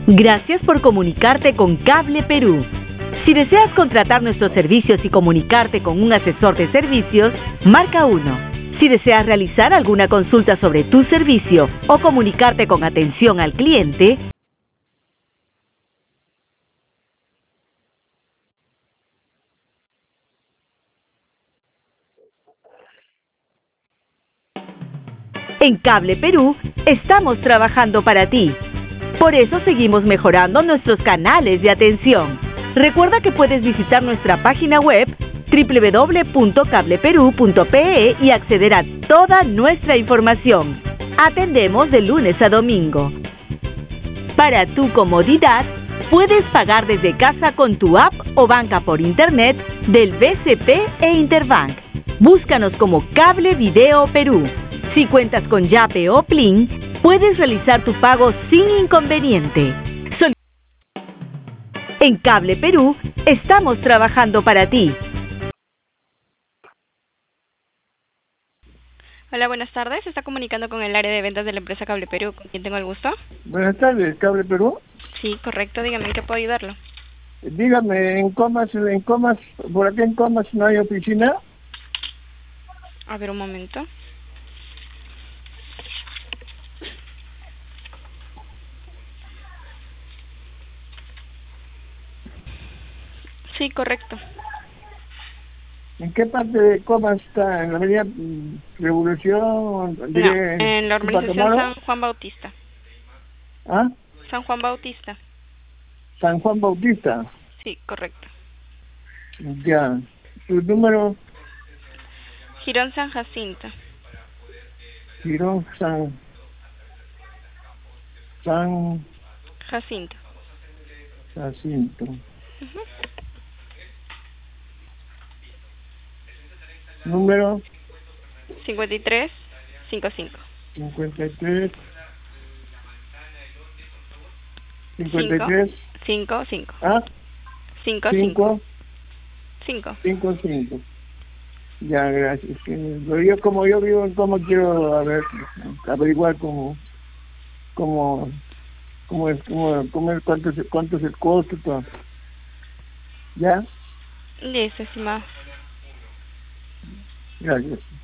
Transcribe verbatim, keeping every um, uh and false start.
Gracias por comunicarte con Cable Perú. Si deseas contratar nuestros servicios y comunicarte con un asesor de servicios, marca uno. Si deseas realizar alguna consulta sobre tu servicio o comunicarte con atención al cliente, en Cable Perú estamos trabajando para ti. Por eso seguimos mejorando nuestros canales de atención. Recuerda que puedes visitar nuestra página web doble u doble u doble u punto cable perú punto pe e y acceder a toda nuestra información. Atendemos de lunes a domingo. Para tu comodidad, puedes pagar desde casa con tu app o banca por internet del B C P e Interbank. Búscanos como Cable Video Perú. Si cuentas con Yape o Plin, puedes realizar tu pago sin inconveniente. Sol- en Cable Perú estamos trabajando para ti. Hola, buenas tardes. Se está comunicando con el área de ventas de la empresa Cable Perú. ¿Con quién tengo el gusto? Buenas tardes, Cable Perú. Sí, correcto. Dígame, ¿en qué puedo ayudarlo? Dígame, en Comas, en Comas, por aquí en Comas no hay oficina. A ver, un momento. Sí, correcto. ¿En qué parte de Comas está? ¿En la avenida mm, Revolución? No, Diré, en la urbanización Tupac San Juan Bautista. ¿Ah? San Juan Bautista. San Juan Bautista. Sí, correcto. Ya. ¿Tu número? Girón San Jacinto. Girón San... San Jacinto. Jacinto. Ujú. Número cincuenta y tres cincuenta y cinco. cincuenta y tres cincuenta y tres cinco cinco. ¿Ah? cinco cinco cinco. cinco cinco. Ya, gracias. Pero yo, como yo vivo en Coma, quiero a ver, averiguar cómo, cómo, cómo es, cómo, cómo es, cuánto es, cuánto es el costo, todo. ¿Ya? Listo, estimado. Gracias.